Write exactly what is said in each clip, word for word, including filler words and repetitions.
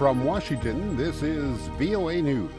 From Washington, this is V O A News.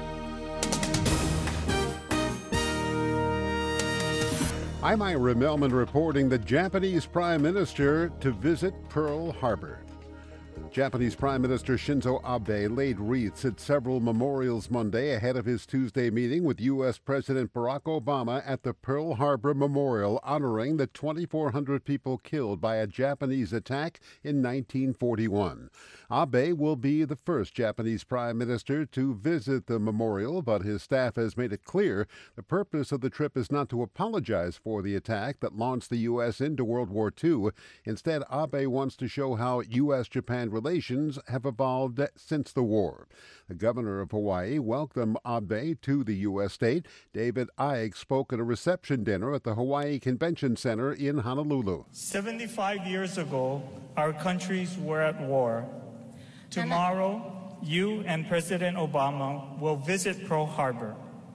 I'm Ira Melman reporting the Japanese Prime Minister to visit Pearl Harbor. Japanese Prime Minister Shinzo Abe laid wreaths at several memorials Monday ahead of his Tuesday meeting with U S. President Barack Obama at the Pearl Harbor Memorial, honoring the twenty-four hundred people killed by a Japanese attack in nineteen forty-one. Abe will be the first Japanese Prime Minister to visit the memorial, but his staff has made it clear the purpose of the trip is not to apologize for the attack that launched the U S into World War Two. Instead, Abe wants to show how U S Japan relations have evolved since the war. The governor of Hawaii welcomed Abe to the U S state. David Ige spoke at a reception dinner at the Hawaii Convention Center in Honolulu. seventy-five years ago, our countries were at war. Tomorrow, you and President Obama will visit Pearl Harbor.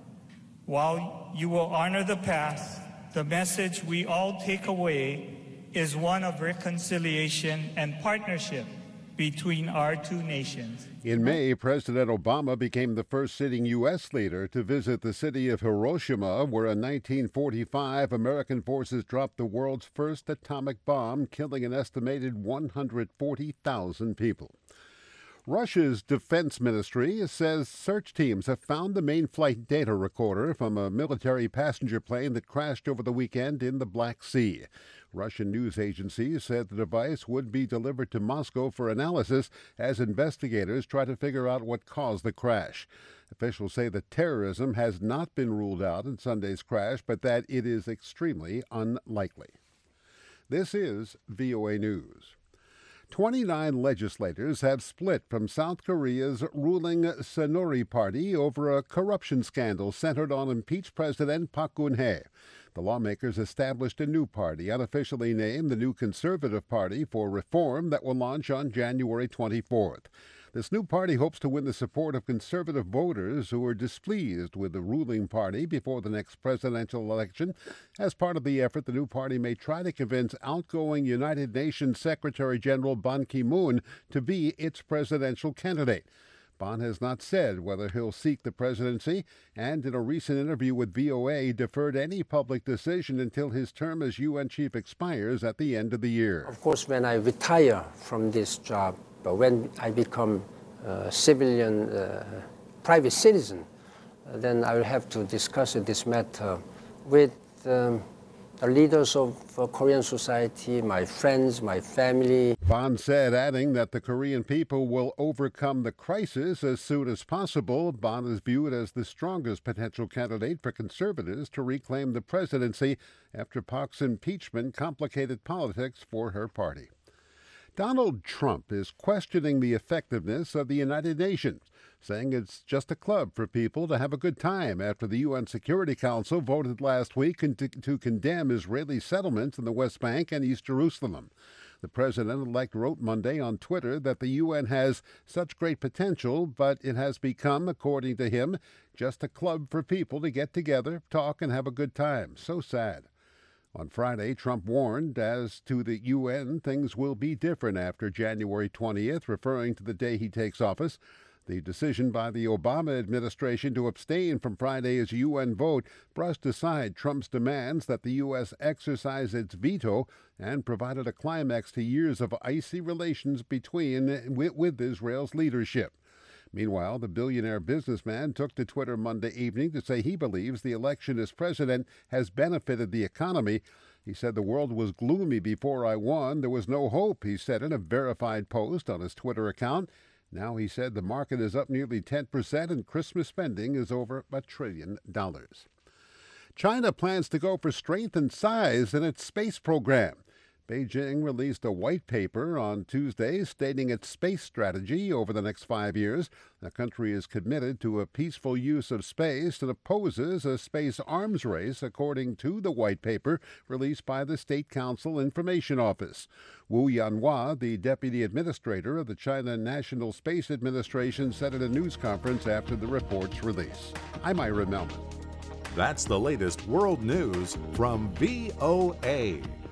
While you will honor the past, the message we all take away is one of reconciliation and partnership between our two nations. In May, President Obama became the first sitting U S leader to visit the city of Hiroshima, where in nineteen forty-five, American forces dropped the world's first atomic bomb, killing an estimated one hundred forty thousand people. Russia's defense ministry says search teams have found the main flight data recorder from a military passenger plane that crashed over the weekend in the Black Sea. Russian news agencies said the device would be delivered to Moscow for analysis as investigators try to figure out what caused the crash. Officials say that terrorism has not been ruled out in Sunday's crash, but that it is extremely unlikely. This is V O A News. twenty-nine legislators have split from South Korea's ruling Saenuri Party over a corruption scandal centered on impeached President Park Geun-hye. The lawmakers established a new party, unofficially named the New Conservative Party for Reform, that will launch on January twenty-fourth. This new party hopes to win the support of conservative voters who are displeased with the ruling party before the next presidential election. As part of the effort, the new party may try to convince outgoing United Nations Secretary General Ban Ki-moon to be its presidential candidate. Ban has not said whether he'll seek the presidency, and in a recent interview with V O A, deferred any public decision until his term as U N chief expires at the end of the year. Of course, when I retire from this job, but when I become a civilian, uh, private citizen, uh, then I will have to discuss this matter with um, the leaders of uh, Korean society, my friends, my family. Ban said, adding that the Korean people will overcome the crisis as soon as possible. Ban is viewed as the strongest potential candidate for conservatives to reclaim the presidency after Park's impeachment complicated politics for her party. Donald Trump is questioning the effectiveness of the United Nations, saying it's just a club for people to have a good time after the U N Security Council voted last week to, to condemn Israeli settlements in the West Bank and East Jerusalem. The president-elect wrote Monday on Twitter that the U N has such great potential, but it has become, according to him, just a club for people to get together, talk, and have a good time. So sad. On Friday, Trump warned as to the U N things will be different after January twentieth, referring to the day he takes office. The decision by the Obama administration to abstain from Friday's U N vote brushed aside Trump's demands that the U S exercise its veto and provided a climax to years of icy relations between with, with Israel's leadership. Meanwhile, the billionaire businessman took to Twitter Monday evening to say he believes the election as president has benefited the economy. He said the world was gloomy before I won. There was no hope, he said in a verified post on his Twitter account. Now he said the market is up nearly ten percent and Christmas spending is over a trillion dollars. China plans to go for strength and size in its space program. Beijing released a white paper on Tuesday stating its space strategy over the next five years. The country is committed to a peaceful use of space and opposes a space arms race, according to the white paper released by the State Council Information Office. Wu Yanhua, the deputy administrator of the China National Space Administration, said at a news conference after the report's release. I'm Ira Melman. That's the latest world news from V O A.